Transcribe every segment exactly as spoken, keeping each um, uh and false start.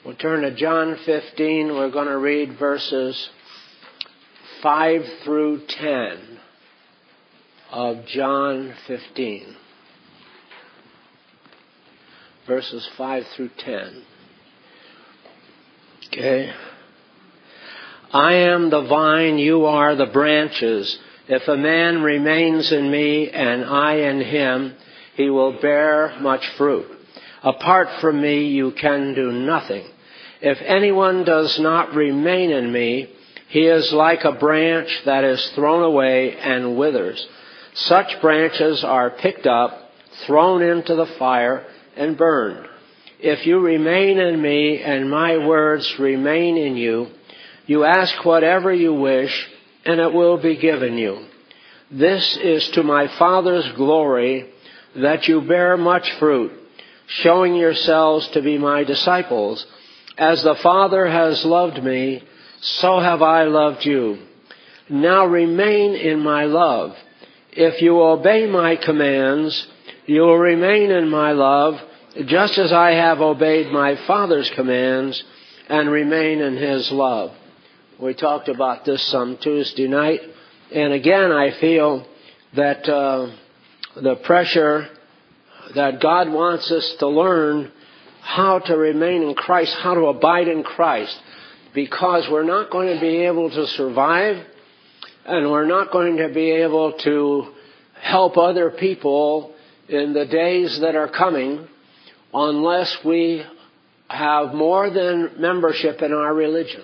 We'll turn to John fifteen. We're going to read verses five through ten of John fifteen. Verses five through ten. Okay. I am the vine, you are the branches. If a man remains in me and I in him, he will bear much fruit. Apart from me, you can do nothing. If anyone does not remain in me, he is like a branch that is thrown away and withers. Such branches are picked up, thrown into the fire, and burned. If you remain in me and my words remain in you, you ask whatever you wish, and it will be given you. This is to my Father's glory, that you bear much fruit, showing yourselves to be my disciples. As the Father has loved me, so have I loved you. Now remain in my love. If you obey my commands, you will remain in my love, just as I have obeyed my Father's commands and remain in his love. We talked about this some Tuesday night. And again, I feel that uh, the pressure that God wants us to learn how to remain in Christ, how to abide in Christ, because we're not going to be able to survive and we're not going to be able to help other people in the days that are coming unless we have more than membership in our religion,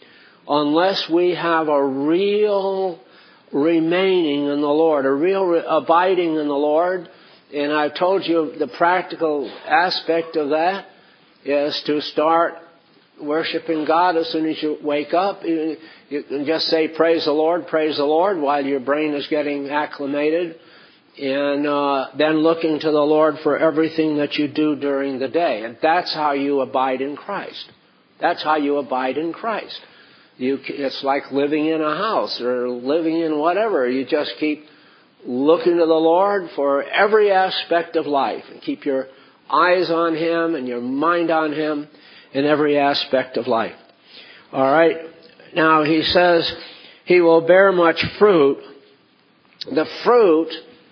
unless we have a real remaining in the Lord, a real re- abiding in the Lord. And I've told you the practical aspect of that is to start worshiping God as soon as you wake up. You, you can just say, praise the Lord, praise the Lord, while your brain is getting acclimated. And uh, then looking to the Lord for everything that you do during the day. And that's how you abide in Christ. That's how you abide in Christ. You, it's like living in a house or living in whatever. You just keep looking to the Lord for every aspect of life and keep your eyes on him and your mind on him in every aspect of life. All right. Now he says he will bear much fruit. The fruit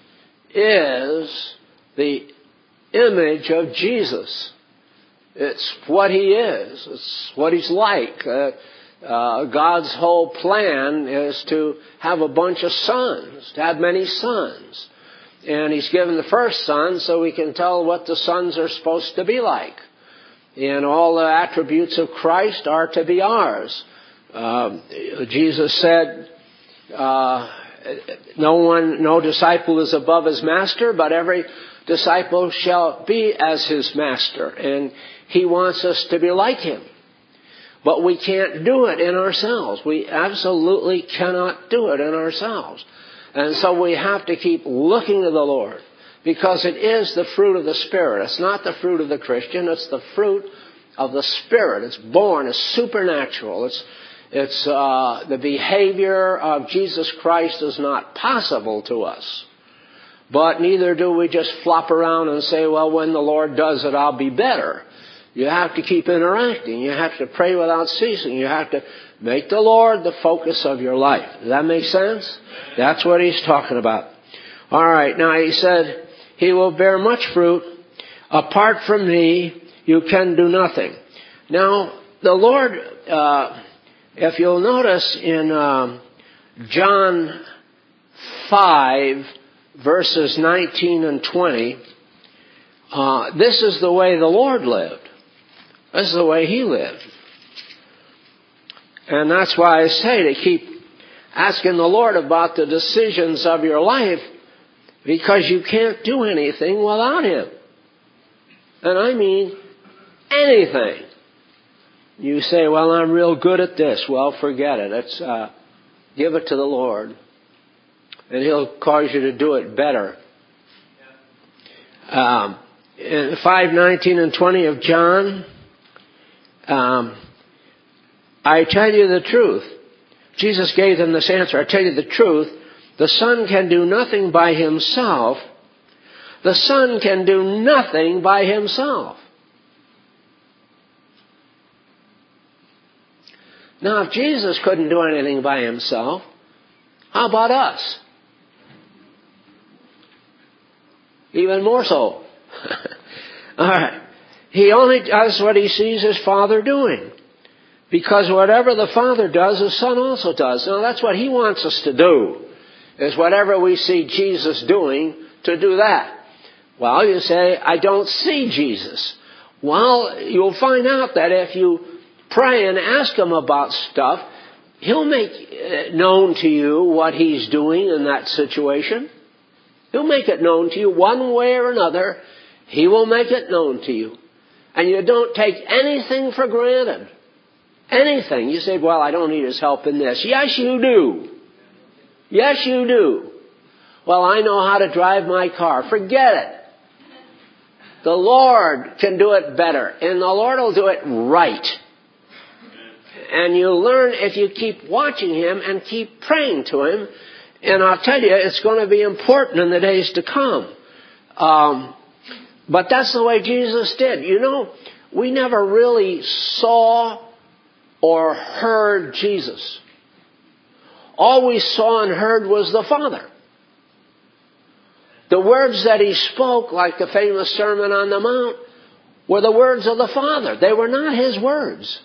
is the image of Jesus. It's what he is. It's what he's like. Uh, Uh, God's whole plan is to have a bunch of sons, to have many sons. And he's given the first son so we can tell what the sons are supposed to be like. And all the attributes of Christ are to be ours. Uh, Jesus said, uh, no one, no disciple is above his master, but every disciple shall be as his master. And he wants us to be like him. But we can't do it in ourselves. We absolutely cannot do it in ourselves. And so we have to keep looking to the Lord, because it is the fruit of the Spirit. It's not the fruit of the Christian. It's the fruit of the Spirit. It's born. It's supernatural. It's, it's uh, the behavior of Jesus Christ is not possible to us. But neither do we just flop around and say, well, when the Lord does it, I'll be better. You have to keep interacting. You have to pray without ceasing. You have to make the Lord the focus of your life. Does that make sense? That's what he's talking about. All right. Now he said, he will bear much fruit. Apart from me, you can do nothing. Now, the Lord, uh, if you'll notice in um, John five, verses nineteen and twenty, uh, this is the way the Lord lived. This is the way he lived. And that's why I say to keep asking the Lord about the decisions of your life, because you can't do anything without him. And I mean anything. You say, well, I'm real good at this. Well, forget it. It's, uh, give it to the Lord. And he'll cause you to do it better. Um, in five, nineteen and twenty of John, Um, I tell you the truth. Jesus gave them this answer. I tell you the truth. The Son can do nothing by himself. The Son can do nothing by himself. Now, if Jesus couldn't do anything by himself, how about us? Even more so. All right. He only does what he sees his Father doing. Because whatever the Father does, the Son also does. Now, that's what he wants us to do, is whatever we see Jesus doing, to do that. Well, you say, I don't see Jesus. Well, you'll find out that if you pray and ask him about stuff, he'll make known to you what he's doing in that situation. He'll make it known to you one way or another. He will make it known to you. And you don't take anything for granted. Anything. You say, well, I don't need his help in this. Yes, you do. Yes, you do. Well, I know how to drive my car. Forget it. The Lord can do it better. And the Lord will do it right. And you learn if you keep watching him and keep praying to him. And I'll tell you, it's going to be important in the days to come. Um, but that's the way Jesus did. You know, we never really saw or heard Jesus. All we saw and heard was the Father. The words that he spoke, like the famous Sermon on the Mount, were the words of the Father. They were not his words.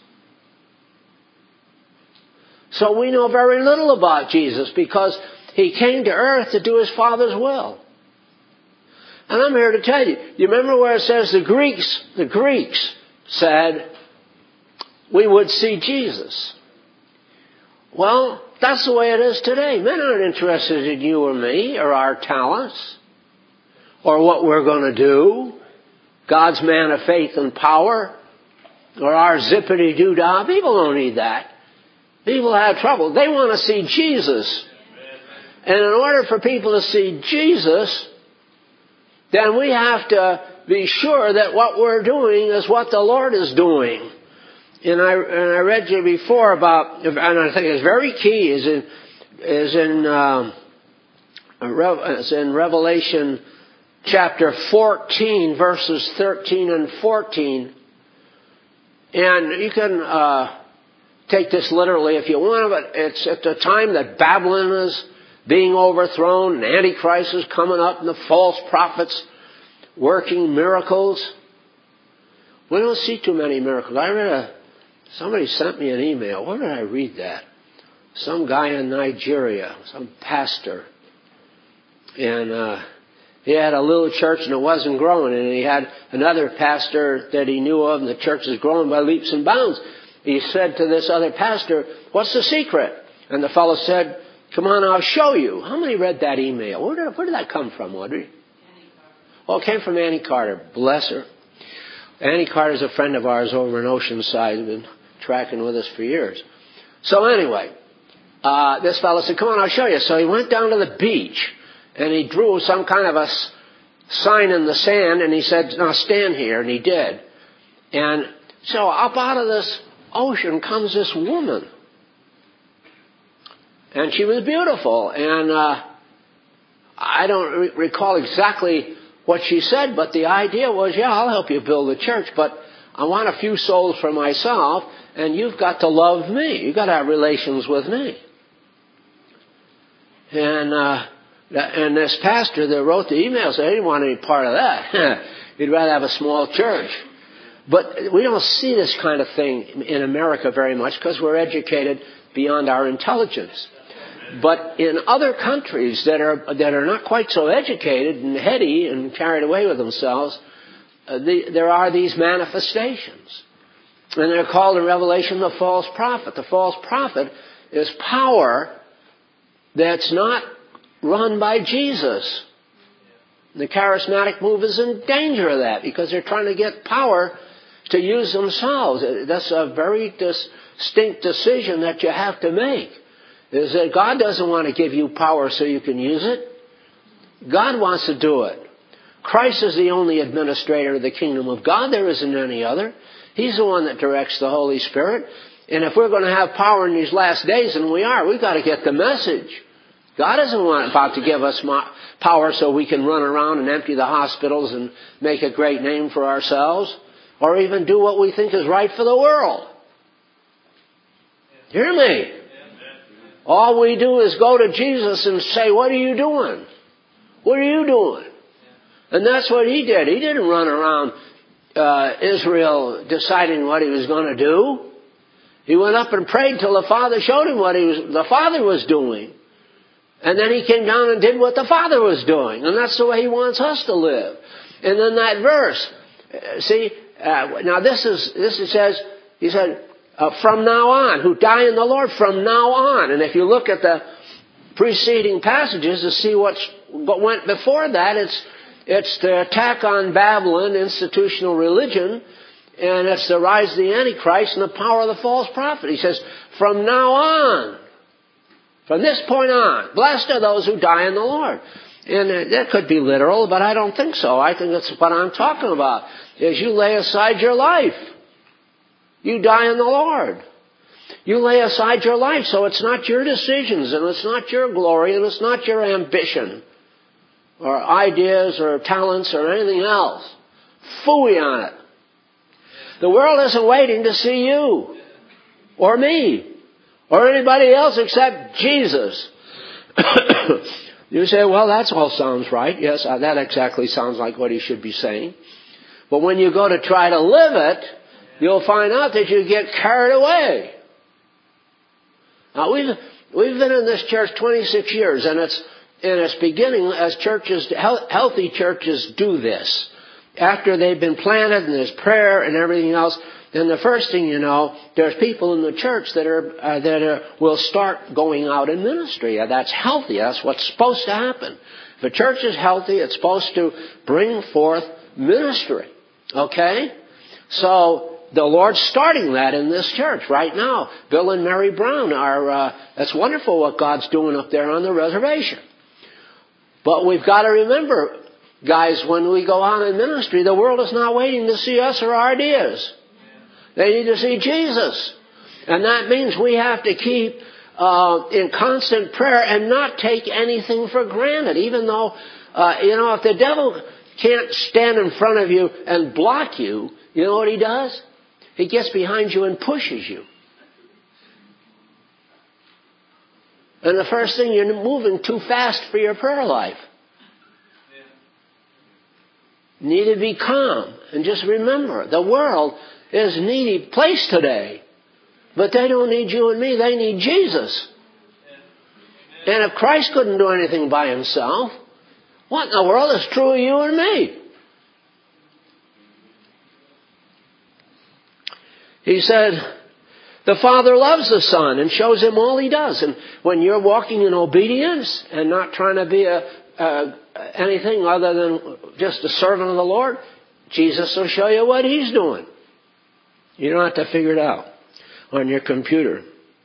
So we know very little about Jesus because he came to earth to do his Father's will. And I'm here to tell you, you remember where it says the Greeks, the Greeks said, we would see Jesus. Well, that's the way it is today. Men aren't interested in you or me or our talents or what we're going to do. God's man of faith and power or our zippity-doo-dah. People don't need that. People have trouble. They want to see Jesus. And in order for people to see Jesus, then we have to be sure that what we're doing is what the Lord is doing. And I, and I read you before about, and I think it's very key, is in, is in, um, is in Revelation chapter fourteen, verses thirteen and fourteen. And you can uh, take this literally if you want, but it's at the time that Babylon is being overthrown and Antichrist is coming up and the false prophets working miracles. We don't see too many miracles. I read a, somebody sent me an email. Where did I read that? Some guy in Nigeria, some pastor. And uh, he had a little church and it wasn't growing. And he had another pastor that he knew of and the church is growing by leaps and bounds. He said to this other pastor, what's the secret? And the fellow said, come on, I'll show you. How many read that email? Where did, where did that come from, Audrey? Oh, it came from Annie Carter. Bless her. Annie Carter's a friend of ours over in Oceanside. He's been tracking with us for years. So anyway, uh, this fellow said, come on, I'll show you. So he went down to the beach and he drew some kind of a sign in the sand and he said, now stand here. And he did. And so up out of this ocean comes this woman. And she was beautiful. And uh, I don't re- recall exactly what she said, but the idea was, yeah, I'll help you build a church, but I want a few souls for myself, and you've got to love me. You've got to have relations with me. And uh, and this pastor that wrote the email said he didn't want any part of that. He'd rather have a small church. But we don't see this kind of thing in America very much because we're educated beyond our intelligence. But in other countries that are that are not quite so educated and heady and carried away with themselves, uh, the, there are these manifestations. And they're called in Revelation the false prophet. The false prophet is power that's not run by Jesus. The charismatic move is in danger of that because they're trying to get power to use themselves. That's a very distinct decision that you have to make. Is that God doesn't want to give you power so you can use it. God wants to do it. Christ is the only administrator of the kingdom of God. There isn't any other. He's the one that directs the Holy Spirit. And if we're going to have power in these last days, and we are, we've got to get the message. God isn't want, about to give us power so we can run around and empty the hospitals and make a great name for ourselves, or even do what we think is right for the world. Hear me. All we do is go to Jesus and say, what are you doing? What are you doing? And that's what he did. He didn't run around uh, Israel deciding what he was going to do. He went up and prayed till the Father showed him what he was, the Father was doing. And then he came down and did what the Father was doing. And that's the way he wants us to live. And then that verse, see, uh, now this is, this it says, he said, uh, from now on, who die in the Lord from now on. And if you look at the preceding passages to see what's, what went before that, it's, it's the attack on Babylon, institutional religion, and it's the rise of the Antichrist and the power of the false prophet. He says, from now on, from this point on, blessed are those who die in the Lord. And uh, that could be literal, but I don't think so. I think that's what I'm talking about, is you lay aside your life. You die in the Lord. You lay aside your life, so it's not your decisions, and it's not your glory, and it's not your ambition, or ideas, or talents, or anything else. Phooey on it. The world isn't waiting to see you, or me, or anybody else except Jesus. You say, well, that all sounds right. Yes, that exactly sounds like what he should be saying. But when you go to try to live it, you'll find out that you get carried away. Now, we've, we've been in this church twenty-six years, and it's in its beginning as churches, healthy churches do this. After they've been planted and there's prayer and everything else, then the first thing you know, there's people in the church that are uh, that are, will start going out in ministry. Uh, that's healthy. That's what's supposed to happen. If a church is healthy, it's supposed to bring forth ministry. Okay? So the Lord's starting that in this church right now. Bill and Mary Brown are, uh, that's wonderful what God's doing up there on the reservation. But we've got to remember, guys, when we go out in ministry, the world is not waiting to see us or our ideas. They need to see Jesus. And that means we have to keep uh, in constant prayer and not take anything for granted. Even though, uh, you know, if the devil can't stand in front of you and block you, you know what he does? He gets behind you and pushes you. And the first thing, you're moving too fast for your prayer life. You need to be calm. And just remember, the world is a needy place today. But they don't need you and me. They need Jesus. And if Christ couldn't do anything by himself, what in the world is true of you and me? He said, the Father loves the Son and shows him all he does. And when you're walking in obedience and not trying to be a, a anything other than just a servant of the Lord, Jesus will show you what he's doing. You don't have to figure it out on your computer.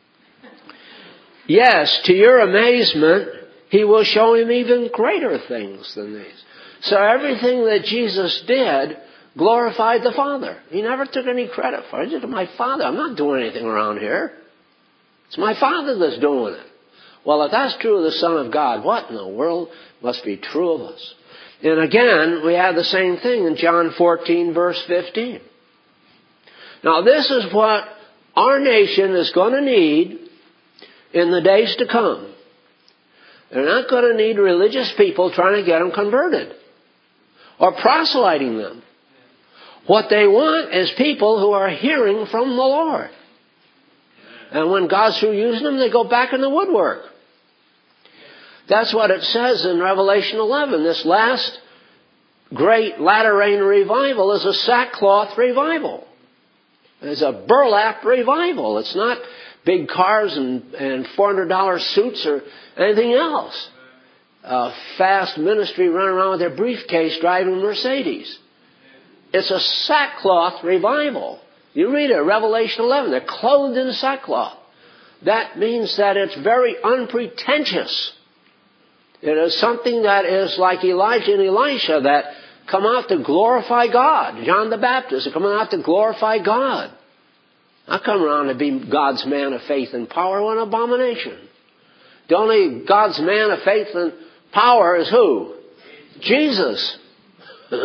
Yes, to your amazement, he will show him even greater things than these. So everything that Jesus did glorified the Father. He never took any credit for it. He said, my Father, I'm not doing anything around here. It's my Father that's doing it. Well, if that's true of the Son of God, what in the world must be true of us? And again, we have the same thing in John fourteen, verse fifteen. Now, this is what our nation is going to need in the days to come. They're not going to need religious people trying to get them converted or proselyting them. What they want is people who are hearing from the Lord. And when God's through using them, they go back in the woodwork. That's what it says in Revelation eleven. This last great latter rain revival is a sackcloth revival. It's a burlap revival. It's not big cars and, and four hundred dollars suits or anything else. Uh, fast ministry running around with their briefcase driving Mercedes. It's a sackcloth revival. You read it, Revelation eleven. They're clothed in sackcloth. That means that it's very unpretentious. It is something that is like Elijah and Elisha that come out to glorify God. John the Baptist are coming out to glorify God. Not come around to be God's man of faith and power. What an abomination. The only God's man of faith and power is who? Jesus.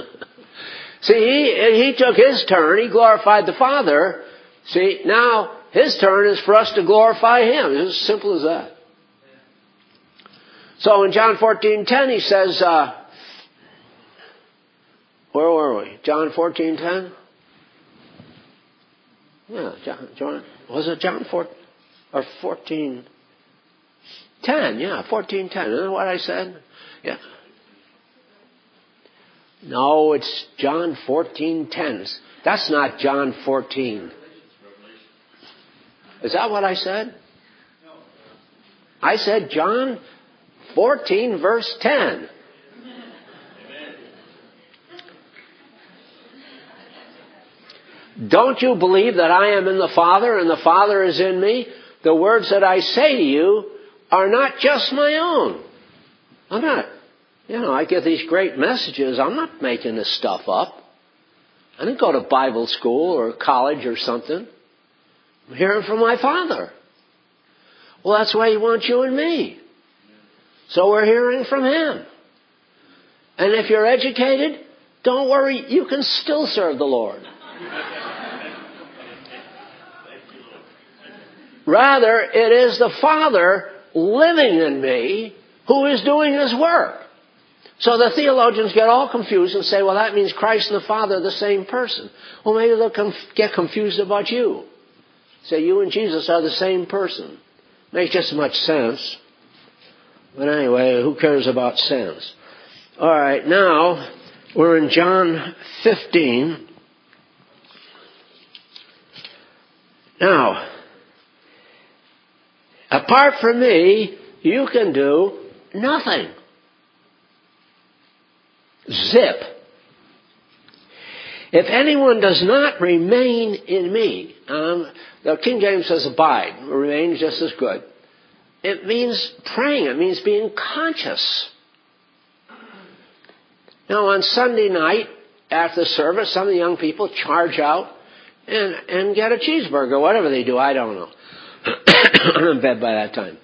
See, he, he took his turn. He glorified the Father. See, now His turn is for us to glorify Him. It's as simple as that. So in John fourteen ten, He says, uh, where were we? John fourteen ten? Yeah, John, John, was it John four or fourteen ten? Yeah, fourteen ten. Isn't that what I said? Yeah. No, it's John fourteen ten. That's not John fourteen. Is that what I said? I said John fourteen verse ten. Don't you believe that I am in the Father and the Father is in me? The words that I say to you are not just my own. I'm not, you know, I get these great messages. I'm not making this stuff up. I didn't go to Bible school or college or something. I'm hearing from my Father. Well, that's why He wants you and me. So we're hearing from Him. And if you're educated, don't worry, you can still serve the Lord. Rather, it is the Father living in me who is doing His work. So the theologians get all confused and say, well, that means Christ and the Father are the same person. Well, maybe they'll conf- get confused about you. Say, you and Jesus are the same person. Makes just as much sense. But anyway, who cares about sense? All right, now we're in John fifteen. Now, apart from me, you can do nothing. Zip. If anyone does not remain in me, um, the King James says abide, remain just as good. It means praying. It means being conscious. Now, on Sunday night, after the service, some of the young people charge out and, and get a cheeseburger, whatever they do, I don't know. I'm in bed by that time.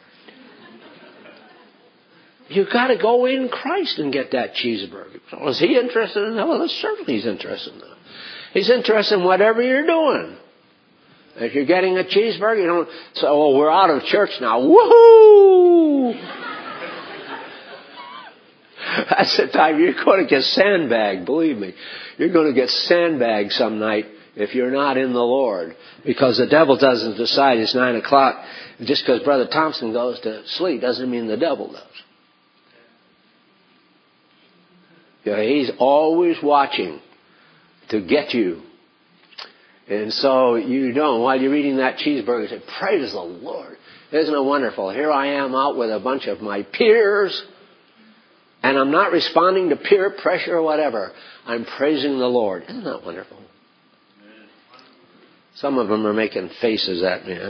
You've got to go in Christ and get that cheeseburger. So is He interested in that? Well, certainly He's interested in that. He's interested in whatever you're doing. If you're getting a cheeseburger, you don't say, oh, we're out of church now. Woohoo! That's the time you're going to get sandbagged, believe me. You're going to get sandbagged some night if you're not in the Lord. Because the devil doesn't decide it's nine o'clock. Just because Brother Thompson goes to sleep doesn't mean the devil does. Yeah, he's always watching to get you. And so you don't. While you're eating that cheeseburger, you say, praise the Lord. Isn't it wonderful? Here I am out with a bunch of my peers, and I'm not responding to peer pressure or whatever. I'm praising the Lord. Isn't that wonderful? Some of them are making faces at me.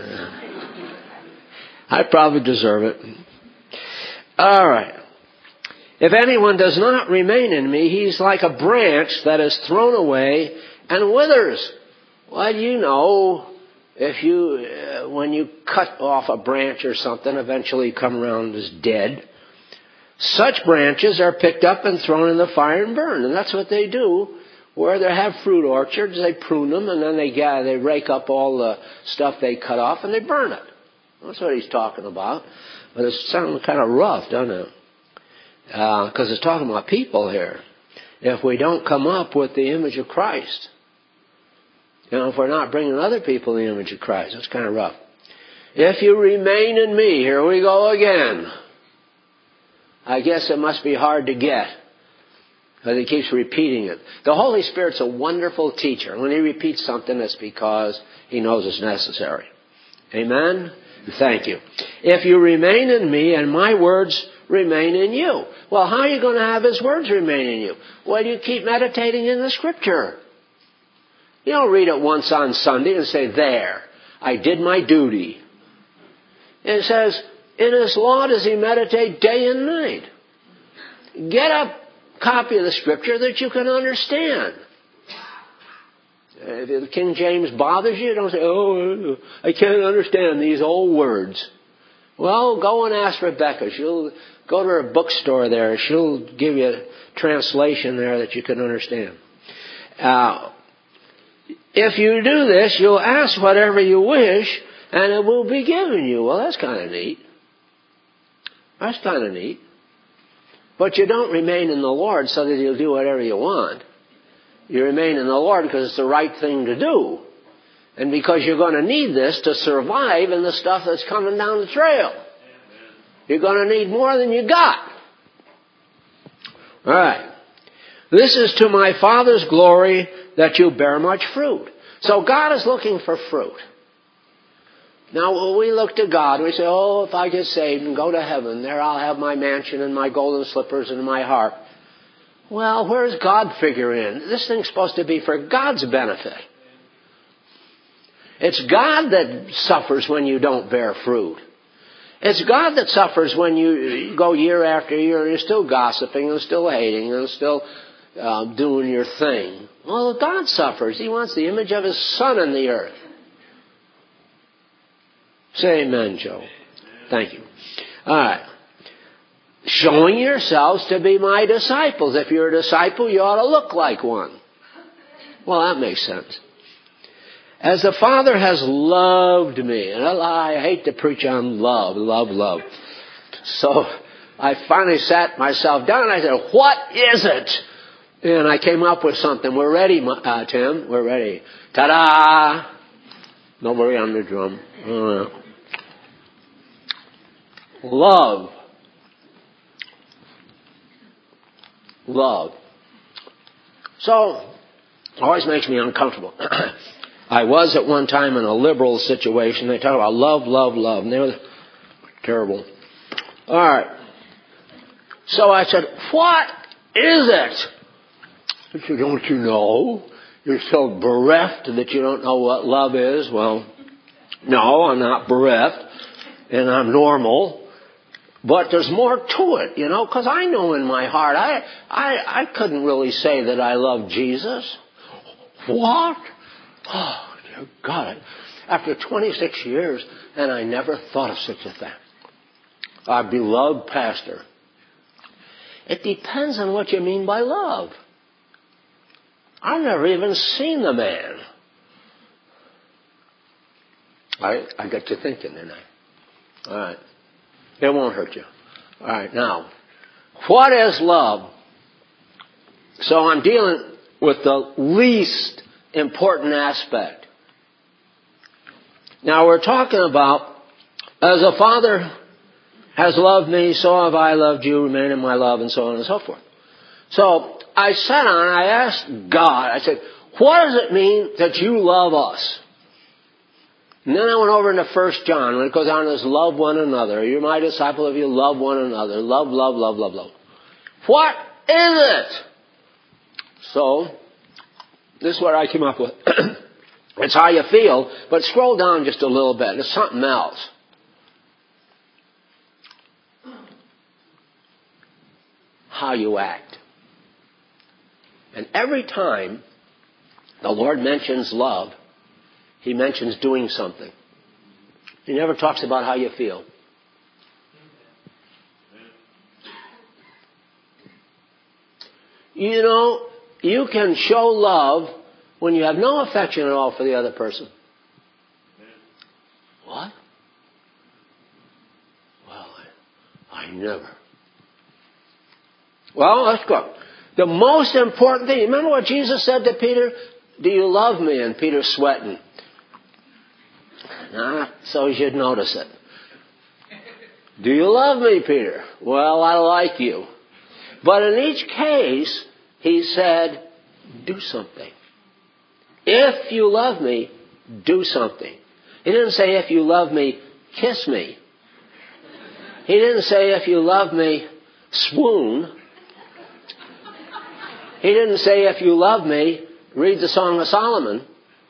I probably deserve it. All right. If anyone does not remain in me, he's like a branch that is thrown away and withers. Well, you know, if you, uh, when you cut off a branch or something, eventually you come around as dead. Such branches are picked up and thrown in the fire and burned. And that's what they do. Where they have fruit orchards, they prune them and then they gather, they rake up all the stuff they cut off and they burn it. That's what he's talking about. But it sounds kind of rough, doesn't it? Because uh, it's talking about people here. If we don't come up with the image of Christ, you know, if we're not bringing other people the image of Christ, that's kind of rough. If you remain in me, here we go again. I guess it must be hard to get, because he keeps repeating it. The Holy Spirit's a wonderful teacher. When he repeats something, it's because he knows it's necessary. Amen? Thank you. If you remain in me and my words remain in you. Well, how are you going to have his words remain in you? Well, you keep meditating in the Scripture. You don't read it once on Sunday and say, there, I did my duty. It says, in his law does he meditate day and night. Get a copy of the Scripture that you can understand. If the King James bothers you, don't say, oh, I can't understand these old words. Well, go and ask Rebecca. She'll go to her bookstore there. She'll give you a translation there that you can understand. Uh, if you do this, you'll ask whatever you wish, and it will be given you. Well, that's kind of neat. That's kind of neat. But you don't remain in the Lord so that you'll do whatever you want. You remain in the Lord because it's the right thing to do. And because you're going to need this to survive in the stuff that's coming down the trail. You're going to need more than you got. All right. This is to my Father's glory that you bear much fruit. So God is looking for fruit. Now, when we look to God, we say, oh, if I get saved and go to heaven, there I'll have my mansion and my golden slippers and my harp. Well, where does God figure in? This thing's supposed to be for God's benefit. It's God that suffers when you don't bear fruit. It's God that suffers when you go year after year and you're still gossiping and still hating and still uh, doing your thing. Well, God suffers. He wants the image of His Son in the earth. Say amen, Joe. Thank you. All right. Showing yourselves to be my disciples. If you're a disciple, you ought to look like one. Well, that makes sense. As the Father has loved me. And I hate to preach on love, love, love. So I finally sat myself down and I said, what is it? And I came up with something. We're ready, uh, Tim. We're ready. Ta-da! Nobody on the drum. Uh, love. Love. So, it always makes me uncomfortable. I was at one time in a liberal situation. They talk about love, love, love. And they were terrible. All right. So I said, what is it? He said, don't you know? You're so bereft that you don't know what love is. Well, no, I'm not bereft. And I'm normal. But there's more to it, you know, because I know in my heart, I, I, I couldn't really say that I love Jesus. What? Oh, dear God. After twenty-six years, and I never thought of such a thing. Our beloved pastor. It depends on what you mean by love. I've never even seen the man. I, I got you thinking, didn't I? All right. It won't hurt you. All right, now, what is love? So I'm dealing with the least important aspect. Now we're talking about, as a Father has loved me, so have I loved you, remain in my love, and so on and so forth. So I sat on and I asked God, I said, what does it mean that you love us? And then I went over into First John, when it goes on as love one another. You're my disciple if you love one another. Love, love, love, love, love. What is it? So, this is what I came up with. It's how you feel, but scroll down just a little bit. It's something else. How you act. And every time the Lord mentions love, He mentions doing something. He never talks about how you feel. You know, you can show love when you have no affection at all for the other person. What? Well, I, I never. Well, let's go. The most important thing, remember what Jesus said to Peter? Do you love me? And Peter's sweating. Nah, so you should notice it. Do you love me, Peter? Well, I like you. But in each case, he said, do something. If you love me, do something. He didn't say, if you love me, kiss me. He didn't say, if you love me, swoon. He didn't say, if you love me, read the Song of Solomon.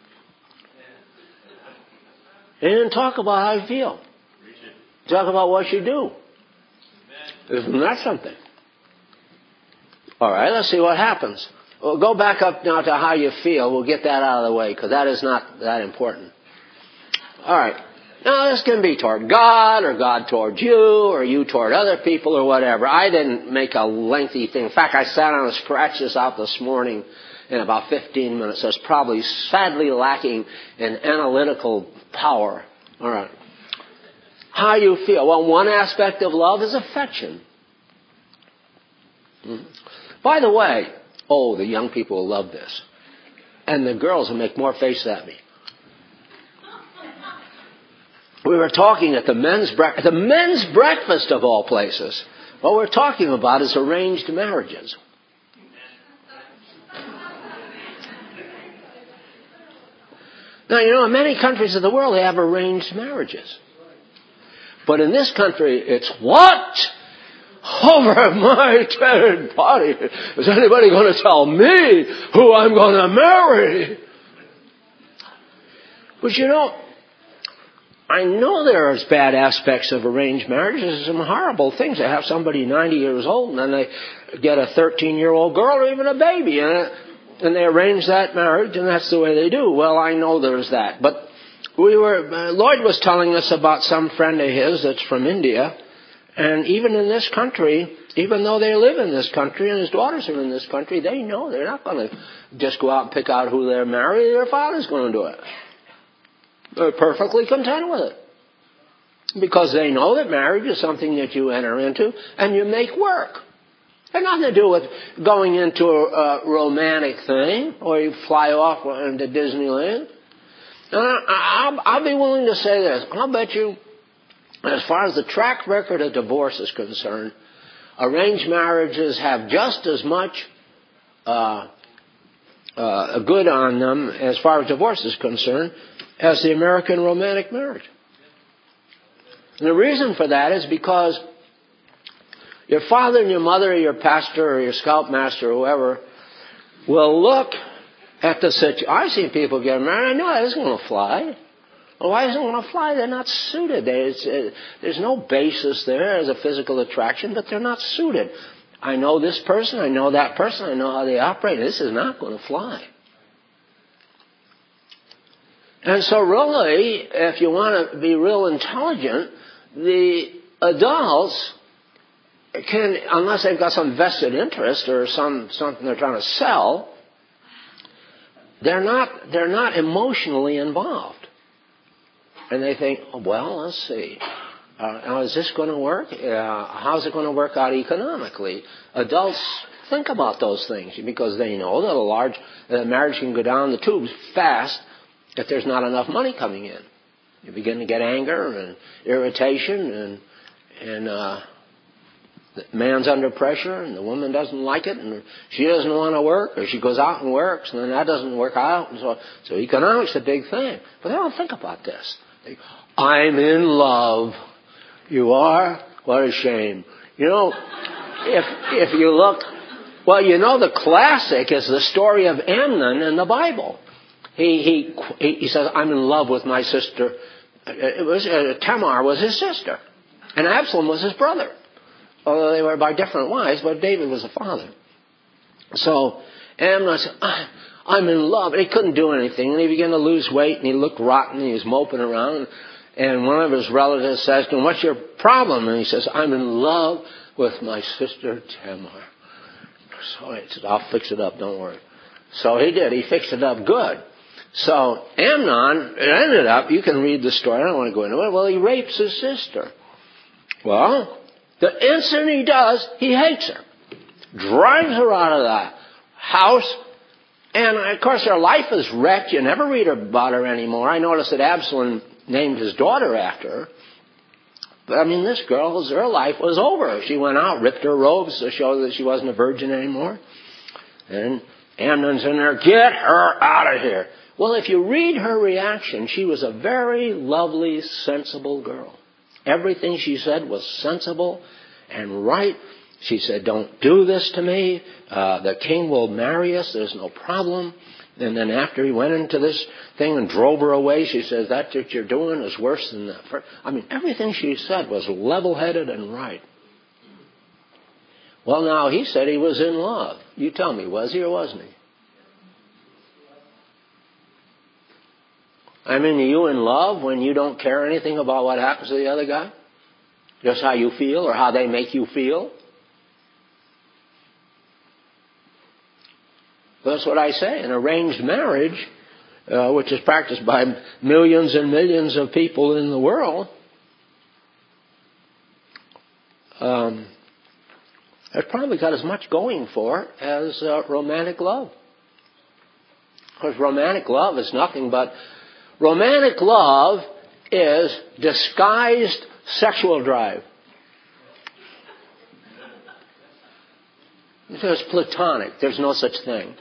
He didn't talk about how you feel. Talk about what you do. Isn't that something? All right, let's see what happens. We'll go back up now to how you feel. We'll get that out of the way because that is not that important. All right. Now, this can be toward God or God toward you or you toward other people or whatever. I didn't make a lengthy thing. In fact, I sat on and scratched this out this morning in about fifteen minutes. So it's probably sadly lacking in analytical power All right. How you feel? Well, one aspect of love is affection. Mm-hmm. By the way, oh, the young people will love this. And the girls will make more faces at me. We were talking at the men's breakfast, the men's breakfast of all places. What we're talking about is arranged marriages. Now, you know, in many countries of the world, they have arranged marriages. But in this country, it's what? Over my dead body. Is anybody going to tell me who I'm going to marry? But you know, I know there's bad aspects of arranged marriages. There's some horrible things. They have somebody ninety years old and then they get a thirteen-year-old girl or even a baby and, and they arrange that marriage and that's the way they do. Well, I know there's that. But we were, uh, Lloyd was telling us about some friend of his that's from India. And even in this country, even though they live in this country and his daughters are in this country, they know they're not going to just go out and pick out who they're marrying. Their father's going to do it. They're perfectly content with it. Because they know that marriage is something that you enter into and you make work. It has nothing to do with going into a, a romantic thing or you fly off into Disneyland. And I, I'll, I'll be willing to say this. I'll bet you, as far as the track record of divorce is concerned, arranged marriages have just as much uh, uh, good on them as far as divorce is concerned as the American romantic marriage. And the reason for that is because your father and your mother or your pastor or your scoutmaster or whoever will look at the situation. I've seen people get married. I know that isn't going to fly. Well, why isn't it going to fly? They're not suited. There's, uh, there's no basis there as a physical attraction, but they're not suited. I know this person. I know that person. I know how they operate. This is not going to fly. And so really, if you want to be real intelligent, the adults can, unless they've got some vested interest or some something they're trying to sell, they're not they're not emotionally involved. And they think, oh, well, let's see. Uh, now, is this going to work? Uh, how's it going to work out economically? Adults think about those things because they know that a large that a marriage can go down the tubes fast if there's not enough money coming in. You begin to get anger and irritation, and and uh, the man's under pressure, and the woman doesn't like it, and she doesn't want to work, or she goes out and works, and then that doesn't work out, and so so economics is a big thing. But they don't think about this. They, I'm in love. You are? What a shame. You know, if if you look, well, you know, the classic is the story of Amnon in the Bible. He he he says, I'm in love with my sister. It was uh, Tamar was his sister, and Absalom was his brother. Although they were by different wives, but David was the father. So Amnon said, I'm in love. And he couldn't do anything. And he began to lose weight, and he looked rotten, and he was moping around. And one of his relatives says to him, what's your problem? And he says, I'm in love with my sister Tamar. So he said, I'll fix it up, don't worry. So he did. He fixed it up good. So Amnon, it ended up, you can read the story, I don't want to go into it, well, he rapes his sister. Well, the instant he does, he hates her. Drives her out of the house. And, of course, her life is wrecked. You never read about her anymore. I noticed that Absalom named his daughter after her. But, I mean, this girl, her life was over. She went out, ripped her robes to show that she wasn't a virgin anymore. And Amnon's in there, get her out of here. Well, if you read her reaction, she was a very lovely, sensible girl. Everything she said was sensible and right. She said, don't do this to me. Uh, the king will marry us. There's no problem. And then after he went into this thing and drove her away, she says, that's what you're doing is worse than that. I mean, everything she said was level-headed and right. Well, now, he said he was in love. You tell me, was he or wasn't he? I mean, are you in love when you don't care anything about what happens to the other guy? Just how you feel or how they make you feel? That's what I say. An arranged marriage, uh, which is practiced by millions and millions of people in the world, um, has probably got as much going for it as uh, romantic love. Because romantic love is nothing but, romantic love is disguised sexual drive. It's platonic. There's no such thing.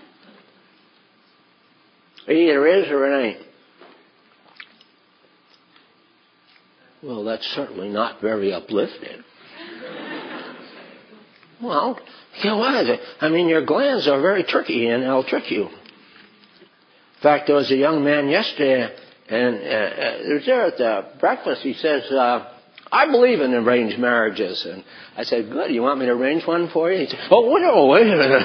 It either is or it ain't. Well, that's certainly not very uplifting. Well, you know what? I mean, your glands are very tricky, and they'll trick you. In fact, there was a young man yesterday, and uh, he was there at the breakfast. He says, uh, I believe in arranged marriages. And I said, good, you want me to arrange one for you? He said, oh, no, wait a minute.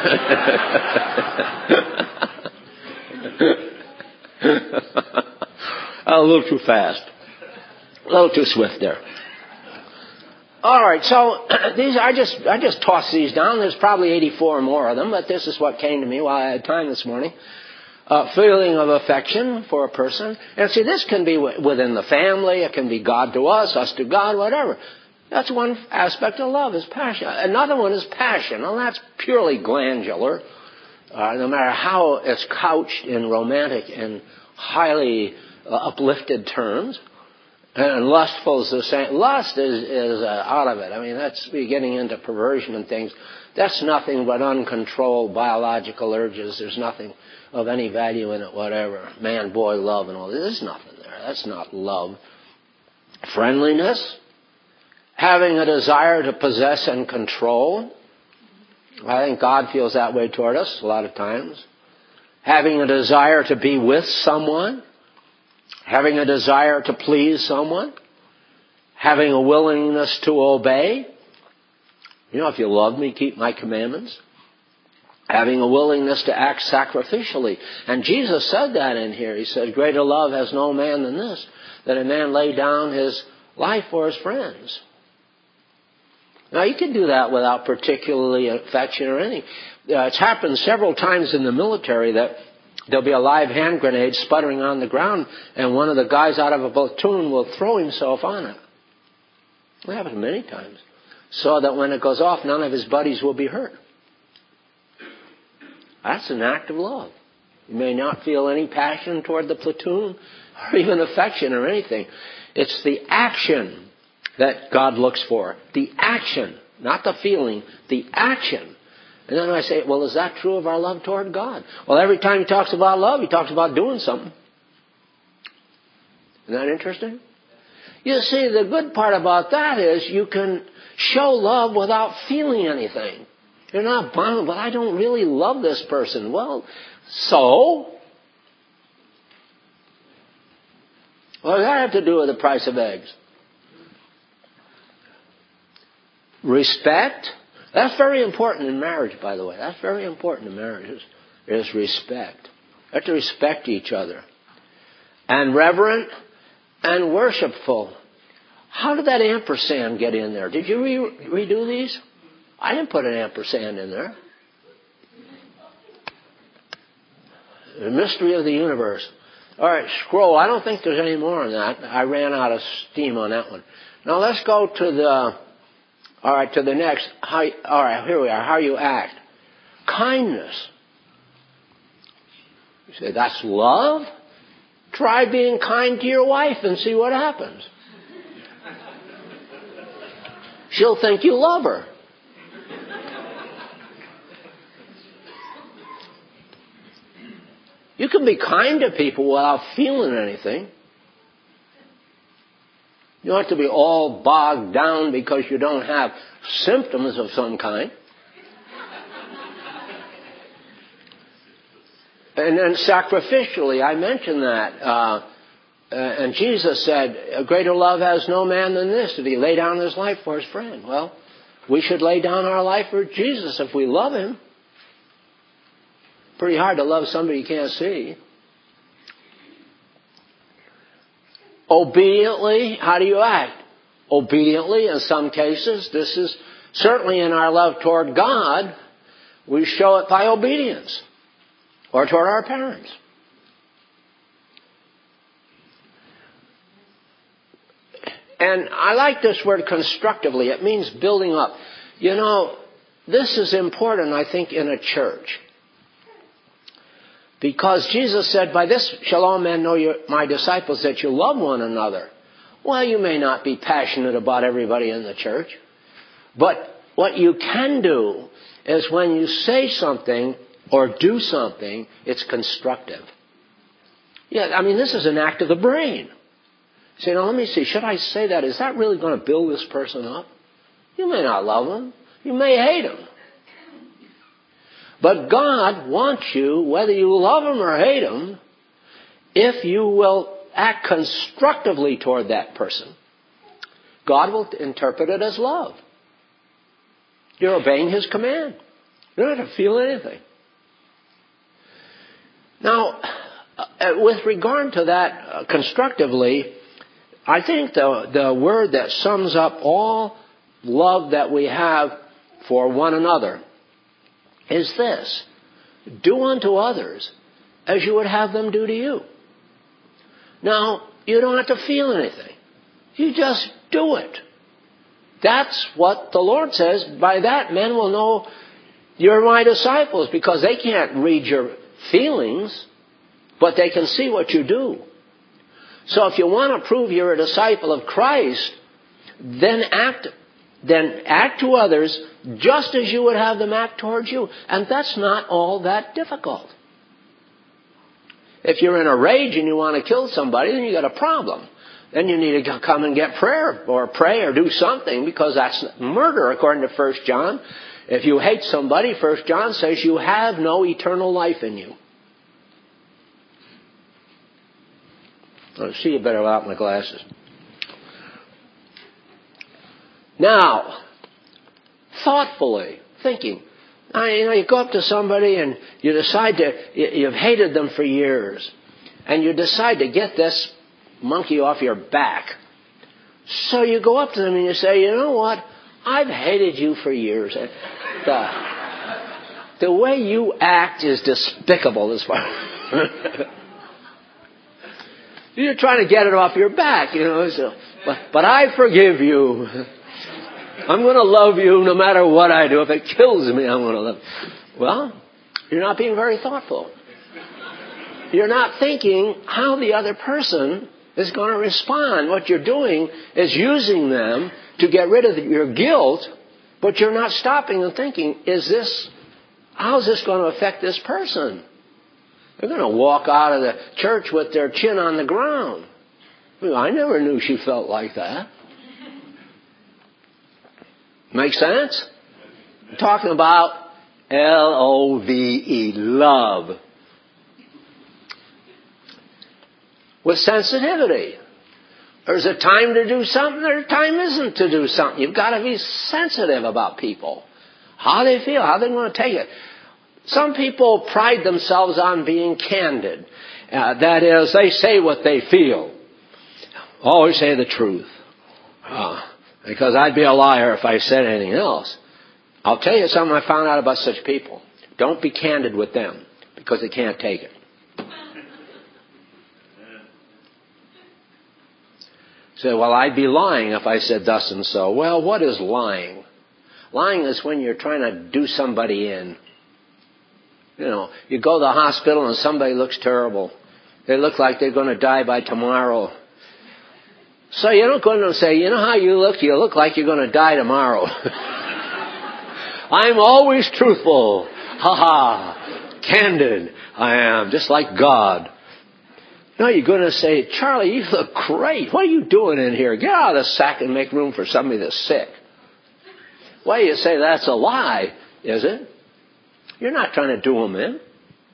A little too fast. A little too swift there. All right, so these I just I just tossed these down. There's probably eighty-four more of them, but this is what came to me while I had time this morning. Uh, feeling of affection for a person. And see, this can be within the family. It can be God to us, us to God, whatever. That's one aspect of love, is passion. Another one is passion. Well, that's purely glandular. Uh, no matter how it's couched in romantic and highly uh, uplifted terms. And lustful is the same. Lust is, is uh, out of it. I mean, that's getting into perversion and things. That's nothing but uncontrolled biological urges. There's nothing of any value in it, whatever. Man, boy, love and all this. There's nothing there. That's not love. Friendliness. Having a desire to possess and control. I think God feels that way toward us a lot of times. Having a desire to be with someone. Having a desire to please someone. Having a willingness to obey. You know, if you love me, keep my commandments. Having a willingness to act sacrificially. And Jesus said that in here. He said, greater love has no man than this, that a man lay down his life for his friends. Now, you can do that without particularly affection or anything. Uh, it's happened several times in the military that there'll be a live hand grenade sputtering on the ground, and one of the guys out of a platoon will throw himself on it. It happens many times. So that when it goes off, none of his buddies will be hurt. That's an act of love. You may not feel any passion toward the platoon or even affection or anything. It's the action that God looks for. The action, not the feeling, the action. And then I say, well, is that true of our love toward God? Well, every time he talks about love, he talks about doing something. Isn't that interesting? You see, the good part about that is you can show love without feeling anything. You're not bound, but I don't really love this person. Well, so? What does that have to do with the price of eggs? Respect. That's very important in marriage, by the way. That's very important in marriages, is respect. You have to respect each other. And reverent and worshipful. How did that ampersand get in there? Did you re- redo these? I didn't put an ampersand in there. The mystery of the universe. All right, scroll. I don't think there's any more on that. I ran out of steam on that one. Now let's go to the, all right, to the next. How, all right, here we are. How you act. Kindness. You say, that's love? Try being kind to your wife and see what happens. She'll think you love her. You can be kind to people without feeling anything. You don't have to be all bogged down because you don't have symptoms of some kind. And then sacrificially, I mentioned that. Uh, uh, and Jesus said, a greater love has no man than this, that he lay down his life for his friend. Well, we should lay down our life for Jesus if we love him. Pretty hard to love somebody you can't see. Obediently, how do you act? Obediently, in some cases, this is certainly in our love toward God, we show it by obedience. Or toward our parents. And I like this word constructively. It means building up. You know, this is important, I think, in a church. Because Jesus said, by this shall all men know you're my disciples, that you love one another. Well, you may not be passionate about everybody in the church. But what you can do is when you say something or do something, it's constructive. Yeah, I mean, this is an act of the brain. Say, now let me see, should I say that? Is that really going to build this person up? You may not love him. You may hate him. But God wants you, whether you love him or hate him, if you will act constructively toward that person, God will interpret it as love. You're obeying his command. You don't have to feel anything. Now, with regard to that uh, constructively, I think the, the word that sums up all love that we have for one another is this: do unto others as you would have them do to you. Now, you don't have to feel anything. You just do it. That's what the Lord says. By that, men will know you're my disciples, because they can't read your feelings, but they can see what you do. So if you want to prove you're a disciple of Christ, then act then act to others just as you would have them act towards you. And that's not all that difficult. If you're in a rage and you want to kill somebody, then you got a problem. Then you need to come and get prayer or pray or do something, because that's murder according to First John. If you hate somebody, First John says you have no eternal life in you. I see you better without my glasses. Now, thoughtfully thinking. Now, you know, you go up to somebody and you decide to, you've hated them for years, and you decide to get this monkey off your back. So you go up to them and you say, you know what? I've hated you for years. The, the way you act is despicable as far You're trying to get it off your back, you know. So, but, but I forgive you. I'm going to love you no matter what I do. If it kills me, I'm going to love you. Well, you're not being very thoughtful. You're not thinking how the other person is going to respond. What you're doing is using them to get rid of your guilt, but you're not stopping and thinking, is this, how is this going to affect this person? They're going to walk out of the church with their chin on the ground. Well, I never knew she felt like that. Make sense? I'm talking about L O V E, love. With sensitivity. There's a time to do something, there's a time isn't to do something. You've got to be sensitive about people. How they feel, how they want to take it. Some people pride themselves on being candid. Uh, that is, they say what they feel. Always say the truth. Uh, because I'd be a liar if I said anything else. I'll tell you something I found out about such people. Don't be candid with them, because they can't take it. Say, well, I'd be lying if I said thus and so. Well, what is lying? Lying is when you're trying to do somebody in. You know, you go to the hospital and somebody looks terrible. They look like they're going to die by tomorrow. So you don't go in and say, you know how you look? You look like you're going to die tomorrow. I'm always truthful. Ha ha. Candid. I am. Just like God. No, you're going to say, Charlie, you look great. What are you doing in here? Get out of the sack and make room for somebody that's sick. Well, you say that's a lie, is it? You're not trying to do them in.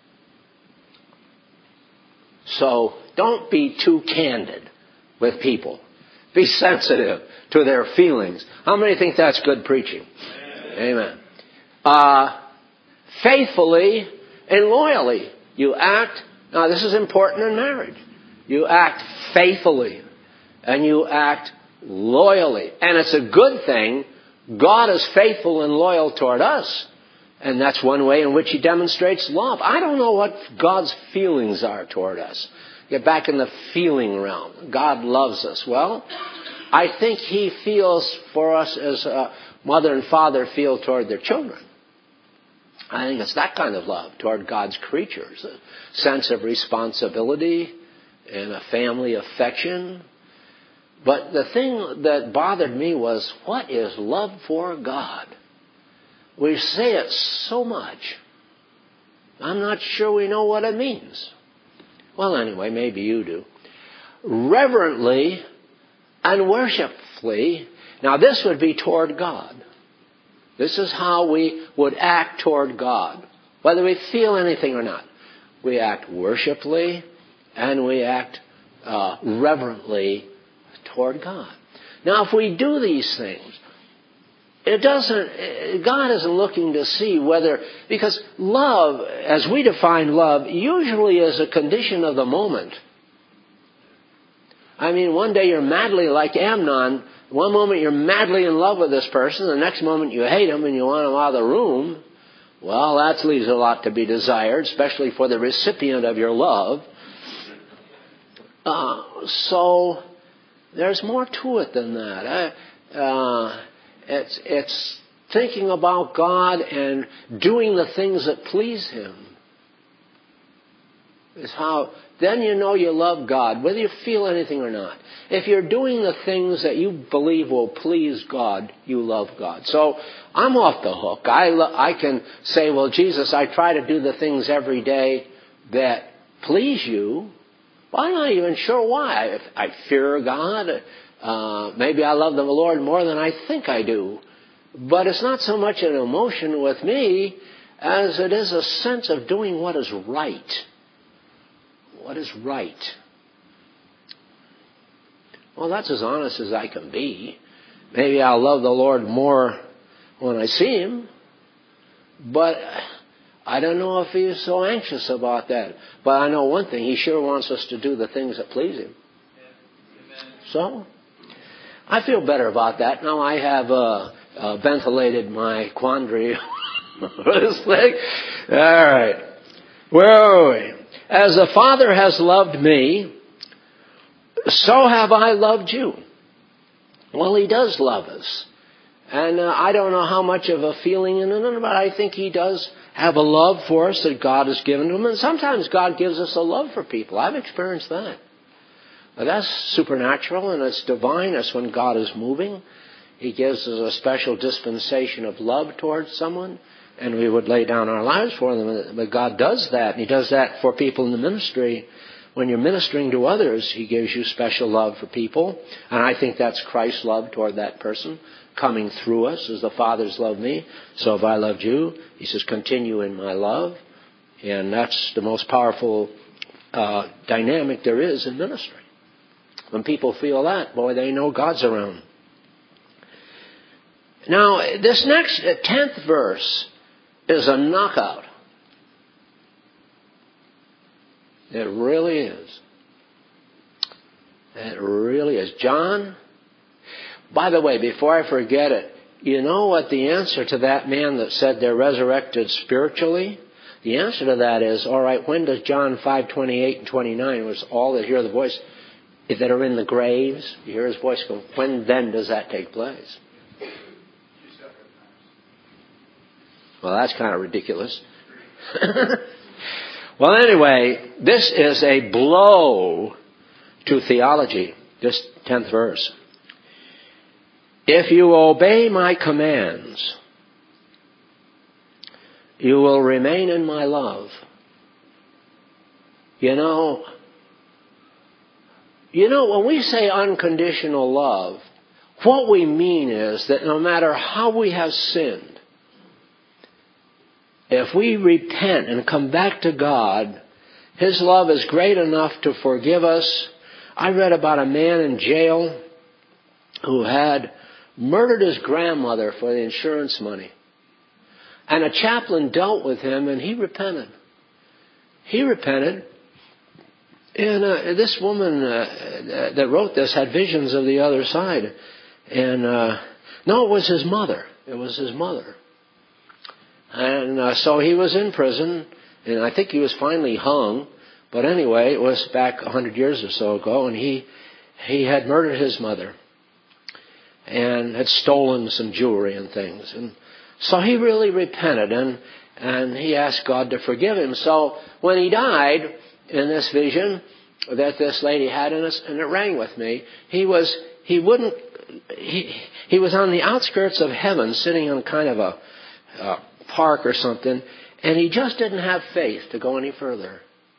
So don't be too candid with people. Be sensitive to their feelings. How many think that's good preaching? Amen. Amen. Uh, faithfully and loyally, you act. Now, this is important in marriage. You act faithfully and you act loyally. And it's a good thing. God is faithful and loyal toward us. And that's one way in which he demonstrates love. I don't know what God's feelings are toward us. Get back in the feeling realm. God loves us. Well, I think He feels for us as a mother and father feel toward their children. I think it's that kind of love toward God's creatures, a sense of responsibility and a family affection. But the thing that bothered me was, what is love for God? We say it so much. I'm not sure we know what it means. Well, anyway, maybe you do. Reverently and worshipfully. Now, this would be toward God. This is how we would act toward God, whether we feel anything or not. We act worshipfully and we act uh, reverently toward God. Now, if we do these things, it doesn't, God isn't looking to see whether, because love, as we define love, usually is a condition of the moment. I mean, one day you're madly like Amnon. One moment you're madly in love with this person. The next moment you hate him and you want him out of the room. Well, that leaves a lot to be desired, especially for the recipient of your love. Uh, so there's more to it than that. I, uh, it's, it's thinking about God and doing the things that please Him. Is how, then you know you love God, whether you feel anything or not. If you're doing the things that you believe will please God, you love God. So I'm off the hook. I, lo- I can say, well, Jesus, I try to do the things every day that please you. Well, I'm not even sure why. I, I fear God. Uh, maybe I love the Lord more than I think I do. But it's not so much an emotion with me as it is a sense of doing what is right. What is right? Well, that's as honest as I can be. Maybe I'll love the Lord more when I see Him, but I don't know if He's so anxious about that. But I know one thing, He sure wants us to do the things that please Him. So, I feel better about that. Now I have uh, uh, ventilated my quandary for this thing. All right. Where are we? As the Father has loved me, so have I loved you. Well, He does love us. And uh, I don't know how much of a feeling in it, but I think He does have a love for us that God has given to Him. And sometimes God gives us a love for people. I've experienced that. But that's supernatural and it's divine. That's when God is moving. He gives us a special dispensation of love towards someone. And we would lay down our lives for them. But God does that. And He does that for people in the ministry. When you're ministering to others, He gives you special love for people. And I think that's Christ's love toward that person, coming through us as the Father's loved me. So if I loved you, He says, continue in my love. And that's the most powerful uh, dynamic there is in ministry. When people feel that, boy, they know God's around. Now, this next, tenth verse is a knockout. It really is. It really is. John, by the way, before I forget it, you know what the answer to that man that said they're resurrected spiritually? The answer to that is, all right, when does John five twenty-eight and twenty-nine, was all that hear the voice, that are in the graves, you hear His voice go, when then does that take place? Well, that's kind of ridiculous. Well, anyway, this is a blow to theology, this tenth verse. If you obey my commands, you will remain in my love. You know, you know, when we say unconditional love, what we mean is that no matter how we have sinned, if we repent and come back to God, His love is great enough to forgive us. I read about a man in jail who had murdered his grandmother for the insurance money. And a chaplain dealt with him and he repented. He repented. And uh, this woman uh, that wrote this had visions of the other side. And uh, no, it was his mother. It was his mother. And uh, so he was in prison, and I think he was finally hung. But anyway, it was back a hundred years or so ago, and he he had murdered his mother. and had stolen some jewelry and things. And so he really repented, and, and he asked God to forgive him. So when he died, in this vision that this lady had in us, and it rang with me, he was, he wouldn't, he, he was on the outskirts of heaven, sitting on kind of a, a park or something, and he just didn't have faith to go any further.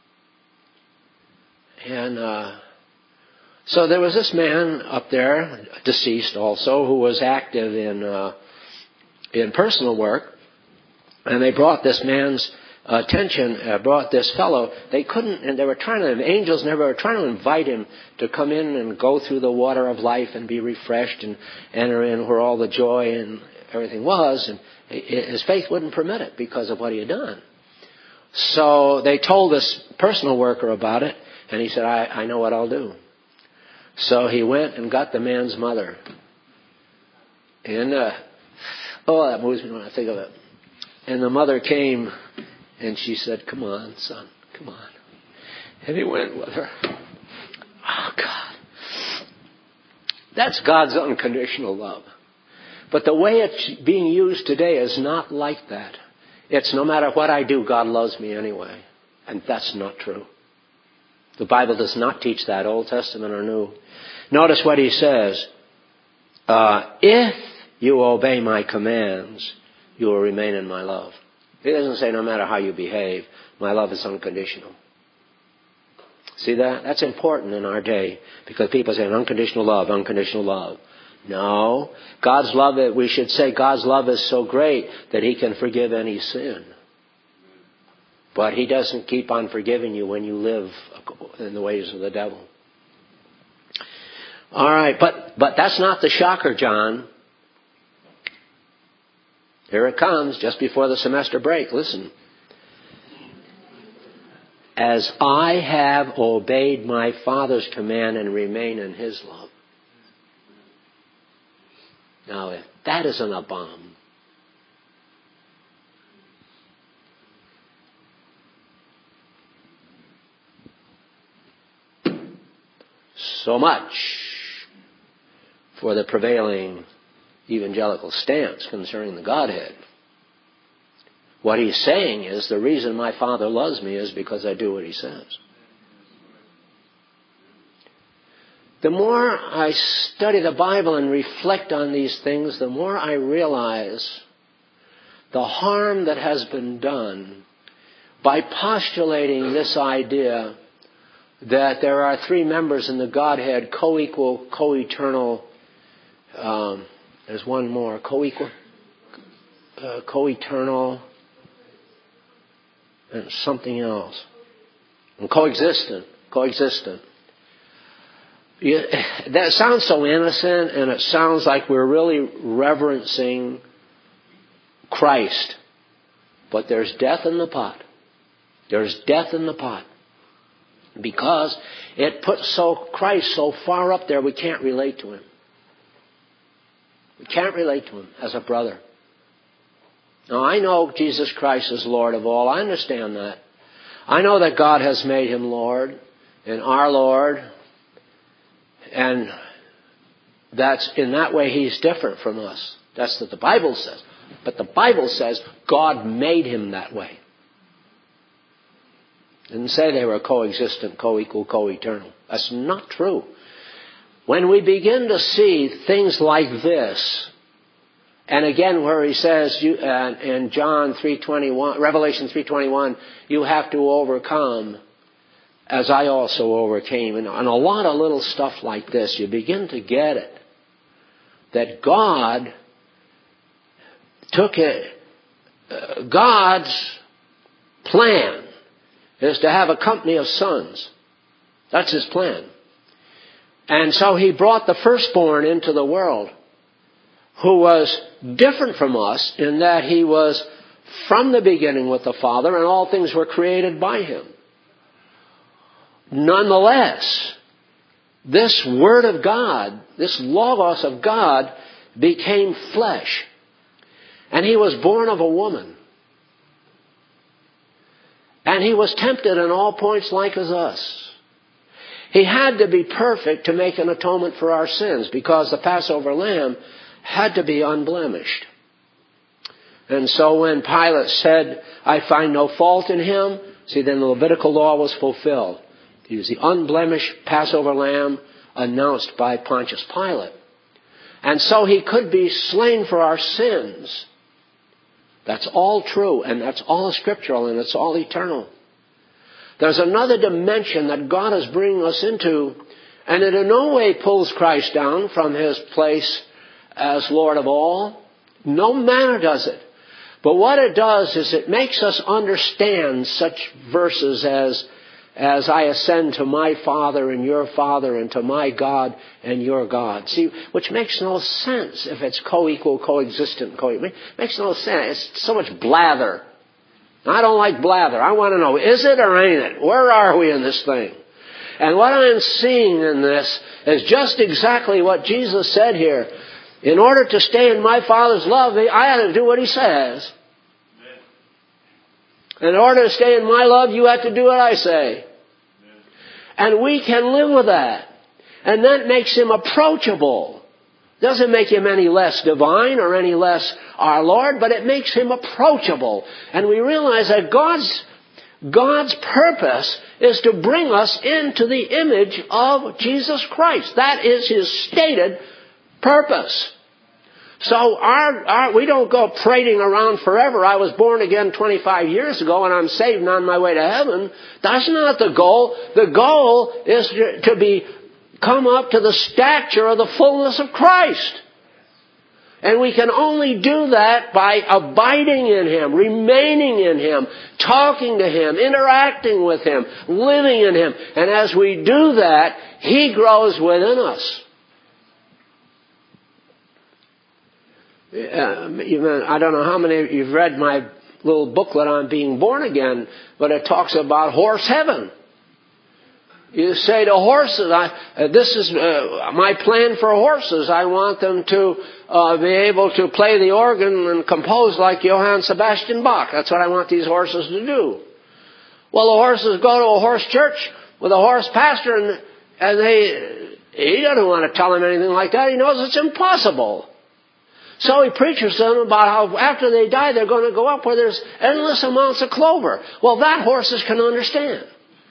And uh, so there was this man up there, deceased also, who was active in uh, in personal work, and they brought this man's attention, uh, brought this fellow. They couldn't, and they were trying to, the angels never were trying to invite him to come in and go through the water of life and be refreshed and enter in where all the joy and everything was, and his faith wouldn't permit it because of what he had done. So they told this personal worker about it, and he said, I, I know what I'll do. So he went and got the man's mother. And, uh, oh, that moves me when I think of it. And the mother came, and she said, come on, son, come on. And he went with her. Oh, God. That's God's unconditional love. But the way it's being used today is not like that. It's no matter what I do, God loves me anyway. And that's not true. The Bible does not teach that, Old Testament or New. Notice what he says. Uh, if you obey my commands, you will remain in my love. He doesn't say no matter how you behave, my love is unconditional. See that? That's important in our day because people say unconditional love, unconditional love. No. God's love, we should say God's love is so great that he can forgive any sin. But he doesn't keep on forgiving you when you live in the ways of the devil. All right, but but that's not the shocker, John. Here it comes, just before the semester break. Listen. As I have obeyed my Father's command and remain in his love. Now, if that isn't a bomb, so much for the prevailing evangelical stance concerning the Godhead. What he's saying is the reason my Father loves me is because I do what he says. The more I study the Bible and reflect on these things, the more I realize the harm that has been done by postulating this idea that there are three members in the Godhead, co-equal, co-eternal. Um, there's one more, co-equal, uh, co-eternal, and something else, and coexistent, coexistent. You, that sounds so innocent, and it sounds like we're really reverencing Christ. But there's death in the pot. There's death in the pot. Because it puts so Christ so far up there we can't relate to him. We can't relate to him as a brother. Now I know Jesus Christ is Lord of all. I understand that. I know that God has made him Lord and our Lord. And that's in that way he's different from us. That's what the Bible says. But the Bible says God made him that way. It didn't say they were coexistent, co-equal, co-eternal. That's not true. When we begin to see things like this, and again where he says you, uh, in John three twenty-one, Revelation three twenty-one, you have to overcome as I also overcame. And, and a lot of little stuff like this, you begin to get it. That God took it, uh, God's plan is to have a company of sons. That's his plan. And so he brought the firstborn into the world, who was different from us in that he was from the beginning with the Father and all things were created by him. Nonetheless, this Word of God, this Logos of God, became flesh. And he was born of a woman. And he was tempted in all points like as us. He had to be perfect to make an atonement for our sins, because the Passover lamb had to be unblemished. And so when Pilate said, I find no fault in him, see, then the Levitical law was fulfilled. He was the unblemished Passover lamb announced by Pontius Pilate. And so he could be slain for our sins. That's all true, and that's all scriptural, and it's all eternal. There's another dimension that God is bringing us into, and it in no way pulls Christ down from his place as Lord of all. No manner does it. But what it does is it makes us understand such verses as, as I ascend to my Father and your Father, and to my God and your God. See, which makes no sense if it's co-equal, co-existent, co-equal. It makes no sense. It's so much blather. I don't like blather. I want to know, is it or ain't it? Where are we in this thing? And what I'm seeing in this is just exactly what Jesus said here. In order to stay in my Father's love, I have to do what he says. In order to stay in my love, you have to do what I say. And we can live with that. And that makes him approachable. Doesn't make him any less divine or any less our Lord, but it makes him approachable. And we realize that God's, God's purpose is to bring us into the image of Jesus Christ. That is his stated purpose. So our, our, we don't go parading around forever. I was born again twenty-five years ago and I'm saved and on my way to heaven. That's not the goal. The goal is to, to be come up to the stature of the fullness of Christ. And we can only do that by abiding in him, remaining in him, talking to him, interacting with him, living in him. And as we do that, he grows within us. Uh, I don't know how many of you've read my little booklet on being born again, but it talks about horse heaven. You say to horses, I, uh, this is uh, my plan for horses. I want them to uh, be able to play the organ and compose like Johann Sebastian Bach. That's what I want these horses to do. Well, the horses go to a horse church with a horse pastor, and, and they he doesn't want to tell them anything like that. He knows it's impossible. So he preaches to them about how after they die, they're going to go up where there's endless amounts of clover. Well, that horses can understand.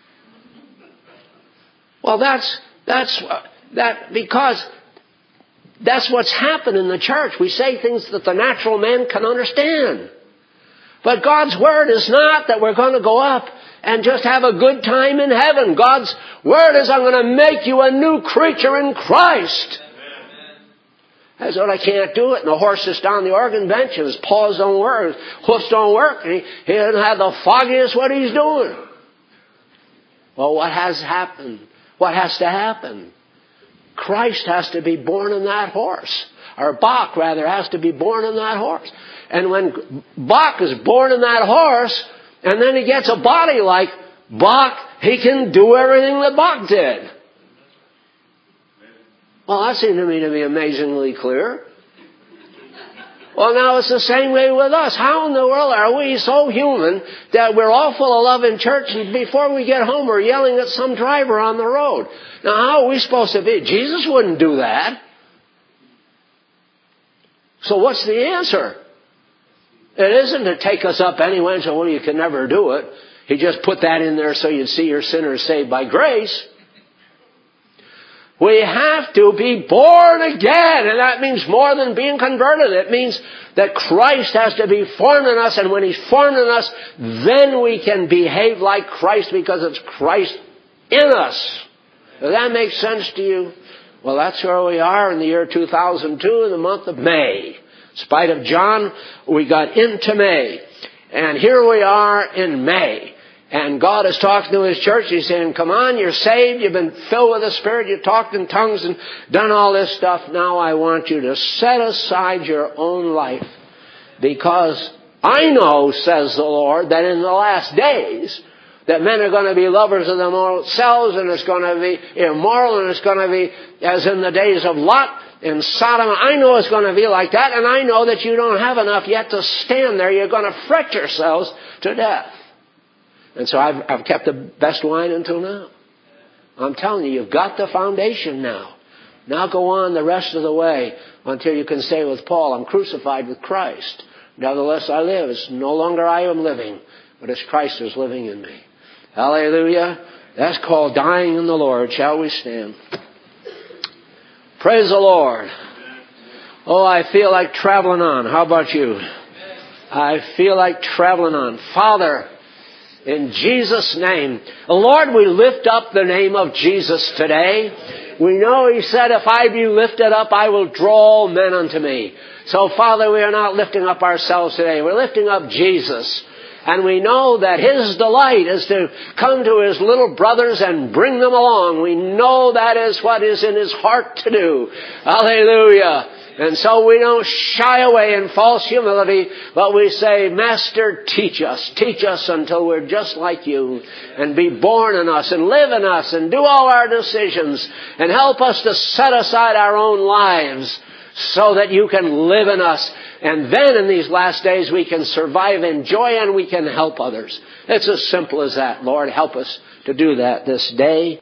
Well, that's, that's, that, because that's what's happened in the church. We say things that the natural man can understand. But God's Word is not that we're going to go up and just have a good time in heaven. God's Word is, I'm going to make you a new creature in Christ. That's what I can't do it. And the horse is down the organ bench and his paws don't work, his hoofs don't work, and he, he doesn't have the foggiest what he's doing. Well, what has happened? What has to happen? Christ has to be born in that horse. Or Bach, rather, has to be born in that horse. And when Bach is born in that horse, and then he gets a body like Bach, he can do everything that Bach did. Well, that seemed to me to be amazingly clear. Well, now it's the same way with us. How in the world are we so human that we're all full of love in church, and before we get home we're yelling at some driver on the road? Now, how are we supposed to be? Jesus wouldn't do that. So what's the answer? It isn't to take us up anyway and say, well, you can never do it. He just put that in there so you'd see your sinners saved by grace. We have to be born again, and that means more than being converted. It means that Christ has to be formed in us, and when He's formed in us, then we can behave like Christ because it's Christ in us. Does that make sense to you? Well, that's where we are in the year two thousand two, in the month of May. In spite of John, we got into May, and here we are in May. And God is talking to His church. He's saying, come on, you're saved. You've been filled with the Spirit. You've talked in tongues and done all this stuff. Now I want you to set aside your own life. Because I know, says the Lord, that in the last days, that men are going to be lovers of themselves, and it's going to be immoral, and it's going to be as in the days of Lot in Sodom. I know it's going to be like that, and I know that you don't have enough yet to stand there. You're going to fret yourselves to death. And so I've, I've kept the best wine until now. I'm telling you, you've got the foundation now. Now go on the rest of the way until you can say with Paul, I'm crucified with Christ. Nevertheless I live. It's no longer I am living, but it's Christ who's living in me. Hallelujah. That's called dying in the Lord. Shall we stand? Praise the Lord. Oh, I feel like traveling on. How about you? I feel like traveling on. Father, in Jesus' name, Lord, we lift up the name of Jesus today. We know He said, if I be lifted up, I will draw all men unto me. So, Father, we are not lifting up ourselves today. We're lifting up Jesus. And we know that His delight is to come to His little brothers and bring them along. We know that is what is in His heart to do. Hallelujah. And so we don't shy away in false humility, but we say, Master, teach us. Teach us until we're just like You, and be born in us and live in us and do all our decisions, and help us to set aside our own lives so that You can live in us. And then in these last days we can survive in joy and we can help others. It's as simple as that. Lord, help us to do that this day.